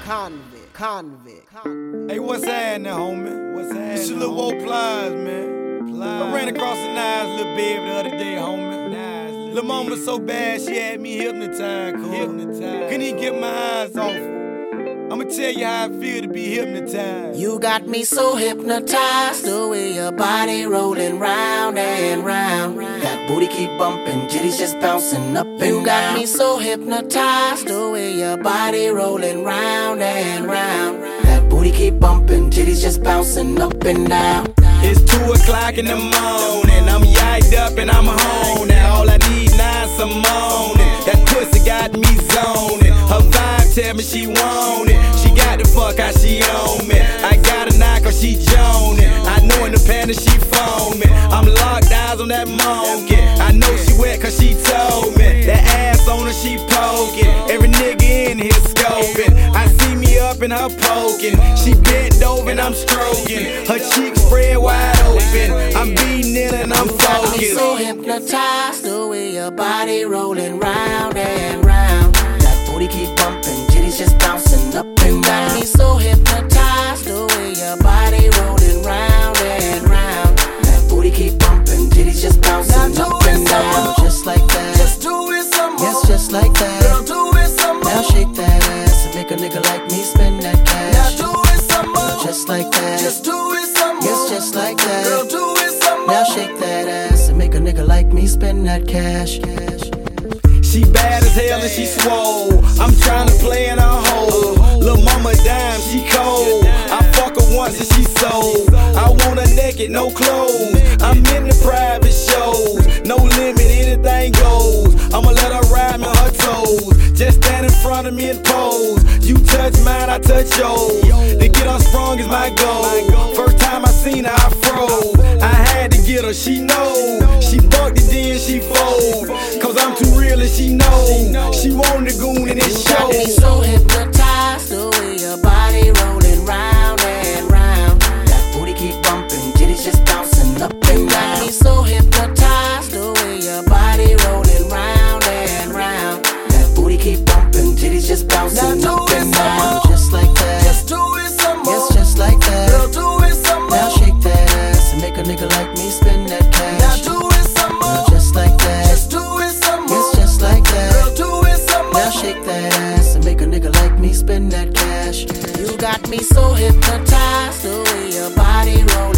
Convict. Hey, what's happening, homie? What's happening? It's your little old Plies, man. I ran across a nice little baby the other day, homie. Lil' mama was so bad, she had me hypnotized. Couldn't even get my eyes off her. I'ma tell you how I feel to be hypnotized. You got me so hypnotized, the way your body rolling round and round. That booty keep bumping, jitties just bouncing up and down. You got me so hypnotized, the way your body rolling round and round. That booty keep bumping, jitties just bouncing up and down. It's 2 o'clock in the morning, I'm yiked up and I'm home. Now all I need now is some moaning. That pussy got me zoning. Her vibe tell me she want it. She got the fuck how she on me. I got a knock cause she joning. I know in the panic she foaming. I'm locked eyes on that monkey. I know she wet cause she told me. That ass on her she poking. Every nigga in here scoping. I see me up in her poking. She bent over and I'm stroking. Her cheeks spread wide open. I'm beating it and I'm focused. I'm so hypnotized, the way your body rolling round and round. That booty keep bumping, jitties just bouncing up and down. I'm so hypnotized, the way your body rolling round and round. That booty keep bumping, jitties just bouncing up and down. Just like that, just do it some more. Yes, just like that. Girl, do it some more. Now shake that ass and make a nigga like me spend that cash. Now do it some more. Just like that, just do it some more. yes, just like that. Girl, do it some more. Now shake that ass and make a nigga like me spend that cash. She bad as hell and she swole. I'm tryna play in her hole. Lil' mama dime, she cold. I fuck her once and she sold. I want her naked, no clothes. I'm in the private shows. No limit, anything goes. I'ma let her ride me on her toes. Just stand in front of me and pose. You touch mine, I touch yours. To get her sprung is my goal. First time I seen her, I froze. I had to get her, she know. She fucked it, then she fold. Cause I'm too real and she know. She wanted the goon and it You got me shows. so hypnotized, the way your body rolling round and round. That booty keep bumping, jitties just bouncing up and down. You got me so hypnotized, the way your body rolling round and round. That booty keep bumping, jitties just bouncing Now up do it and some down. more. Just like that, Just do it some more. yes, just like that. Girl, do it some more. Now shake that ass and make a nigga like me spend that Now cash. do it some more. Just like that, Just do it some more. yes, just like that. Girl, do it some more. Now shake that ass and make a nigga like me spend that cash. You got me so hypnotized, the way your body rolling